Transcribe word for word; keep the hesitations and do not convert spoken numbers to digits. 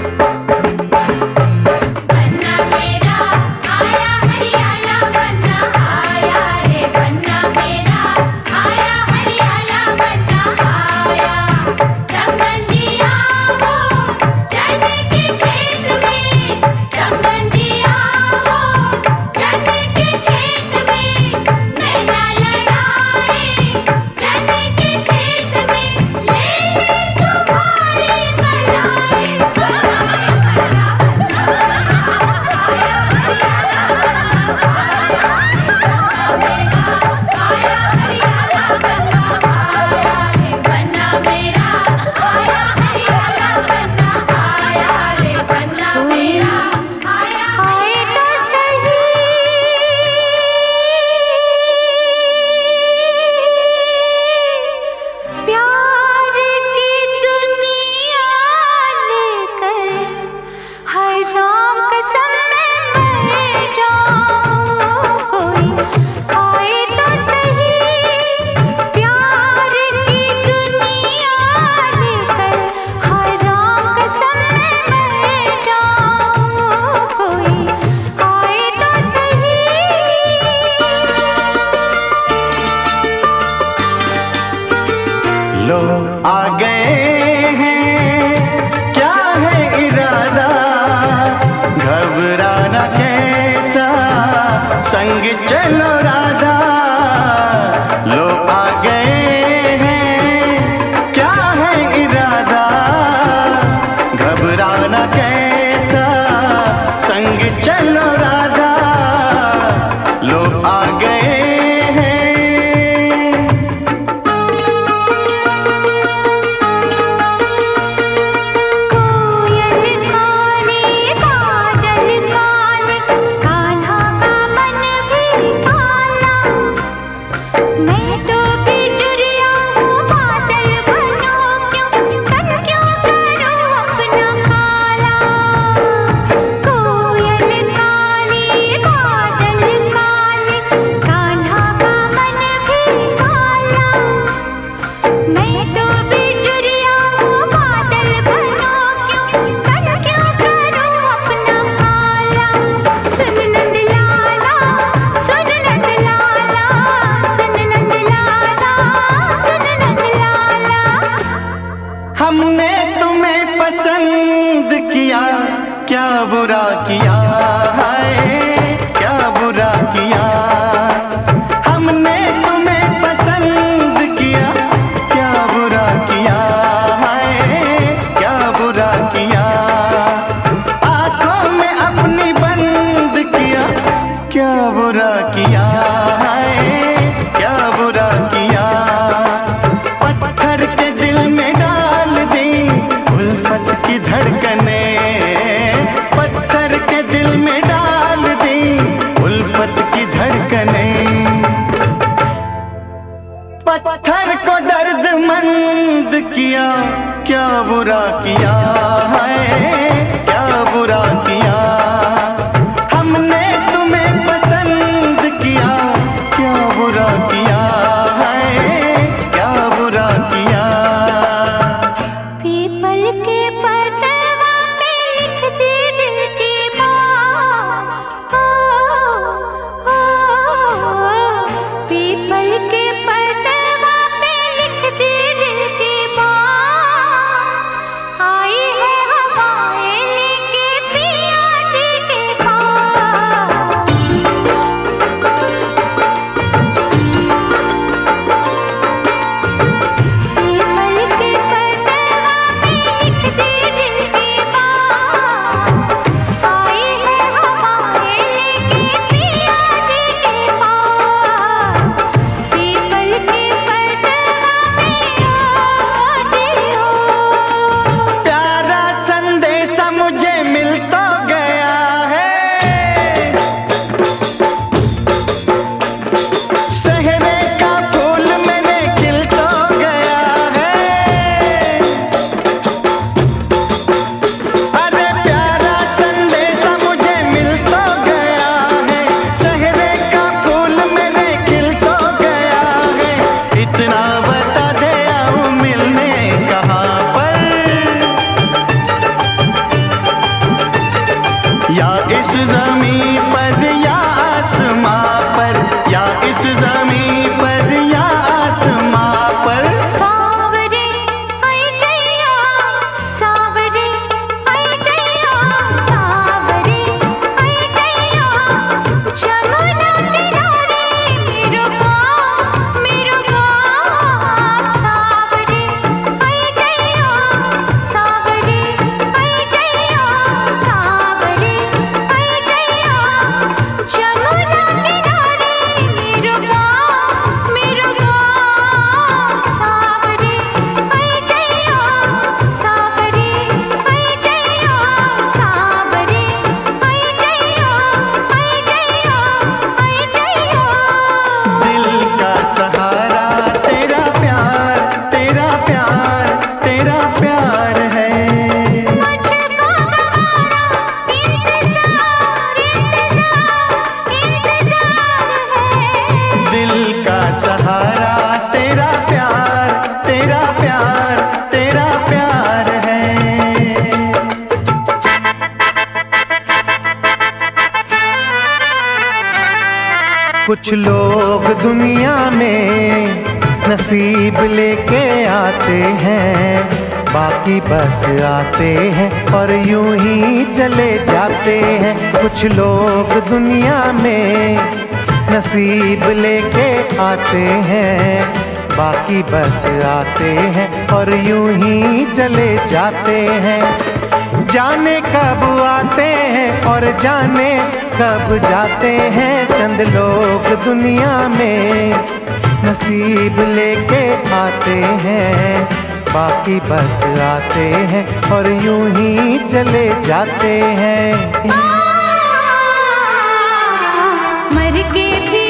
लो आ गए हैं, क्या है इरादा, घबराना कैसा, संग चलो राधा। लो आ गए हैं, क्या है इरादा, घबराना कैसा, संग चलो राधा। लो आ गए हमने तुम्हें पसंद किया, क्या बुरा किया है, क्या बुरा किया। हमने तुम्हें पसंद किया, क्या बुरा किया है, क्या बुरा किया। आंखों में अपनी बंद किया, क्या बुरा किया है, क्या बुरा किया। पत्थर के दिल में उल्फत की धड़कने, पत्थर के या इस ज़मीं पर या आसमां पर, या इस ज़मीं पर या आसमां पर। सावरे आई जइया, सावरे आई जइया, सावरे आई जइया, जमुना किनारे मेरो गाँव, मेरो गाँव। सावरे आई जइया, सावरे आई जइया, सावरे आई जइया, जमुना किनारे मेरो गाँव, मेरो गाँव। सावरे आई जइया, सावरे आई जइया, सावरे आई जइया, आई जइया, आई जइया। दिल का सहारा तेरा प्यार, तेरा प्यार, तेरा प्यार है। मुझको तुम्हारा इंतजार, इंतजार, इंतजार है। दिल का सहारा तेरा प्यार, तेरा प्यार, तेरा प्यार है। कुछ लोग दुनिया में नसीब लेके आते हैं, बाकी बस आते हैं और यूं ही चले जाते हैं। कुछ लोग दुनिया में नसीब लेके आते हैं, बाकी बस आते हैं और यूं ही चले जाते हैं। जाने कब आते हैं और जाने कब जाते हैं। चंद लोग दुनिया में नसीब लेके आते हैं, बाकी बस आते हैं और यूं ही चले जाते हैं। मर के भी